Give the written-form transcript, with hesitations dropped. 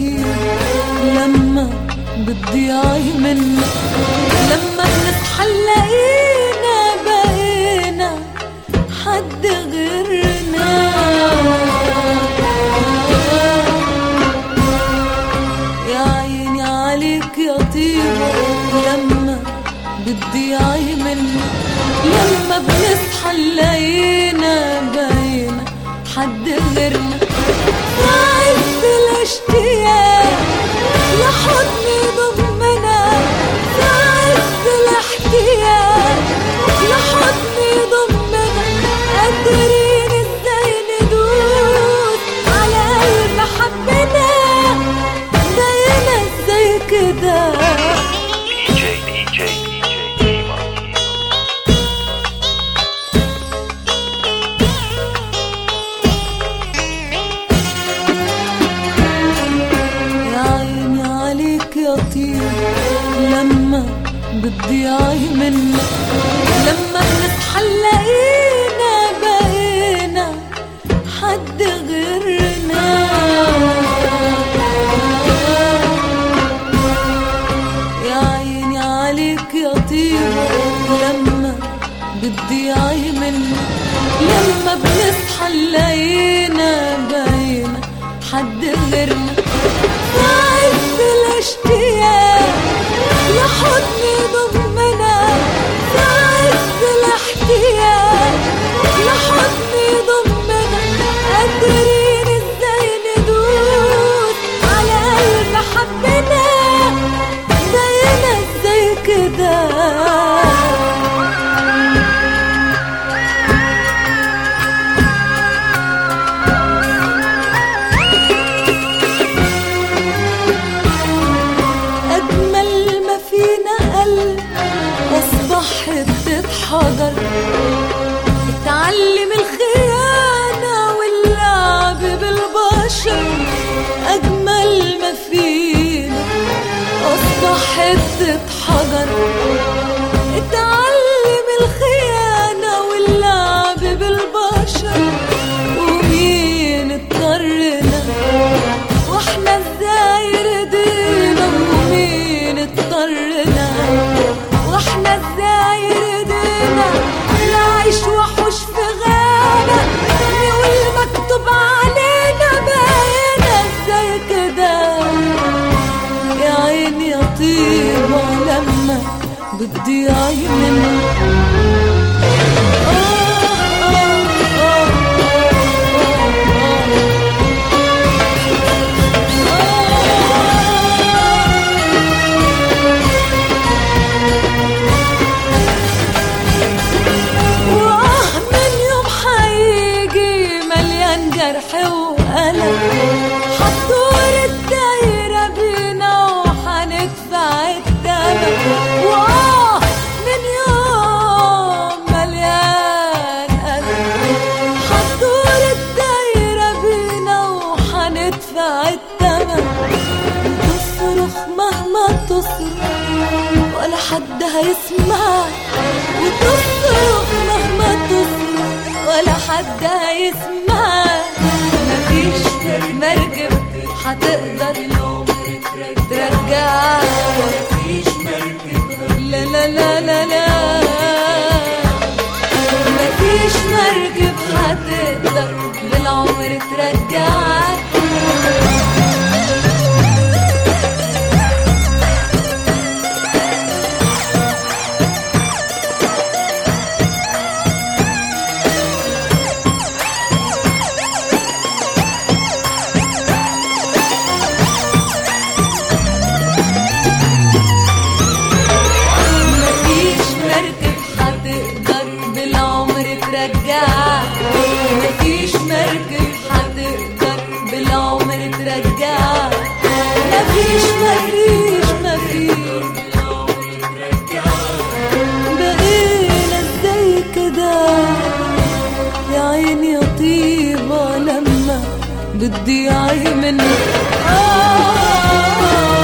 طيب لما بتضيعي منك، لما بنصحى نلاقينا بقينا حد غيرنا. يا عيني عليك يا طيبة لما بتضيعي منك، لما بنصحى نلاقينا بقينا حد غيرنا. عز الاشتياق لحضني ضمنا، عز الاحتياج لحضني ضمنا، قادرين ازاي ندوس على قلب حبنا، بقينا ازاي كده. لما بتضيعي منك، لما بنصحى نلاقينا بقينا حد غيرنا. يا عيني عليك يا طيبة لما بتضيعي منك، لما بنصحى نلاقينا بقينا حد غيرنا. عز الاشتياق لحضني ضمنا، عز الاحتياج لحضني ضمنا، قادرين ازاي ندوس على قلب حبنا، بقينا ازاي كده. حجر اتعلم الخيانة واللعب بالبشر، أجمل ما فينا أصبح حتة حجر. اتعلم الخيانة واللعب بالبشر، ومين اضطرنا واحنا ازاي رضينا، ومين اضطرنا واحنا ازاي رضينا، نعيش وحوش في غابة نقول مكتوب علينا، بقينا ازاي كده. يا عيني يا طيبة لما بتضيعي مني. جرح وألم حطور الدايرة بينا وحندفع التمن، من يوم مليان ألم حطور الدايرة بينا وحندفع التمن. تصرخ مهما تصرخ ولا حد هيسمع، وتصرخ مهما تصرخ ولا حد هيسمع. مفيش مركب هتقدر ترجع، مفيش مركب لا لا لا لا لا، مفيش مركب هتقدر للعمر ترجعك. مفيش مركب هتقدر بالعمر ترجعك، مفيش بقينا ازاي كده. يا عيني يا طيبة لما بتضيعي مني.